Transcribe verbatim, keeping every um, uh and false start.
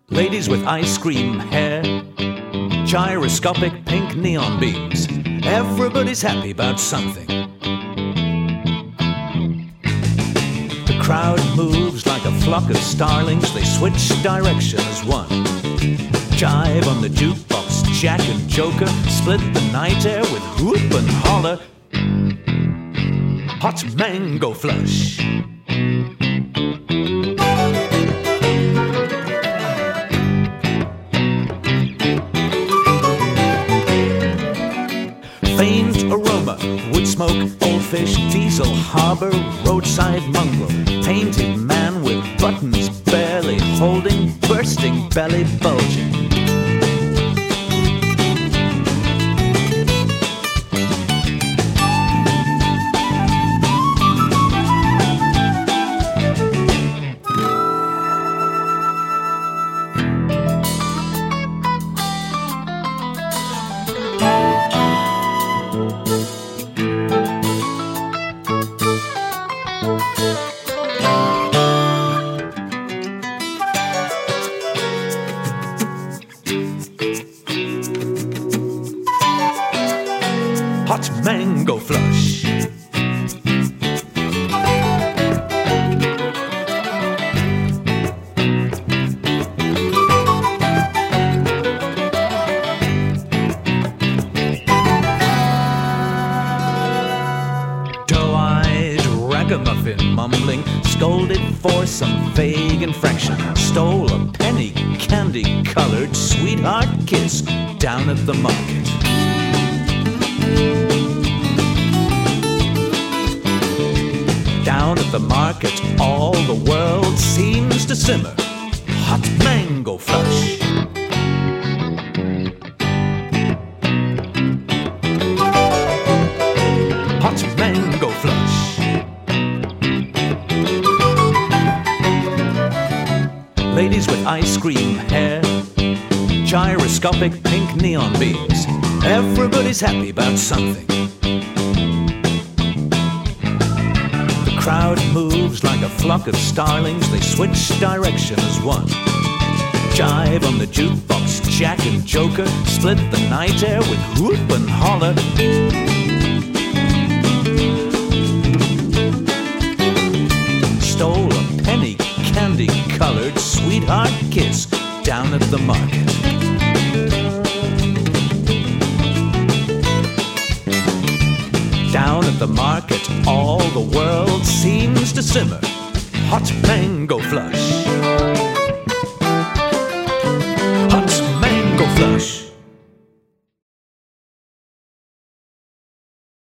Ladies with ice cream hair, gyroscopic pink neon beams. Everybody's happy about something. The crowd moves like a flock of starlings. They switch direction as one. Jive on the jukebox, Jack and Joker split the night air with whoop and holler. Hot mango flush. Faint aroma, wood smoke, old fish, diesel harbor, roadside mongrel, painted man with buttons barely holding, bursting belly bulging. Hot mango flush. Doe-eyed ragamuffin mumbling, scolded for some vague infraction, stole a penny candy-colored sweetheart kiss down at the market. Down at the market, all the world seems to simmer. Hot mango flush. Hot mango flush. Ladies with ice cream hair, gyroscopic pink neon beams. Everybody's happy about something. The crowd moves like a flock of starlings. They switch direction as one. Jive on the jukebox, Jack and Joker split the night air with whoop and holler. Stole a penny candy-colored sweetheart kiss down at the market. Down at the market, all the world seems to simmer. Hot mango flush. Hot mango flush.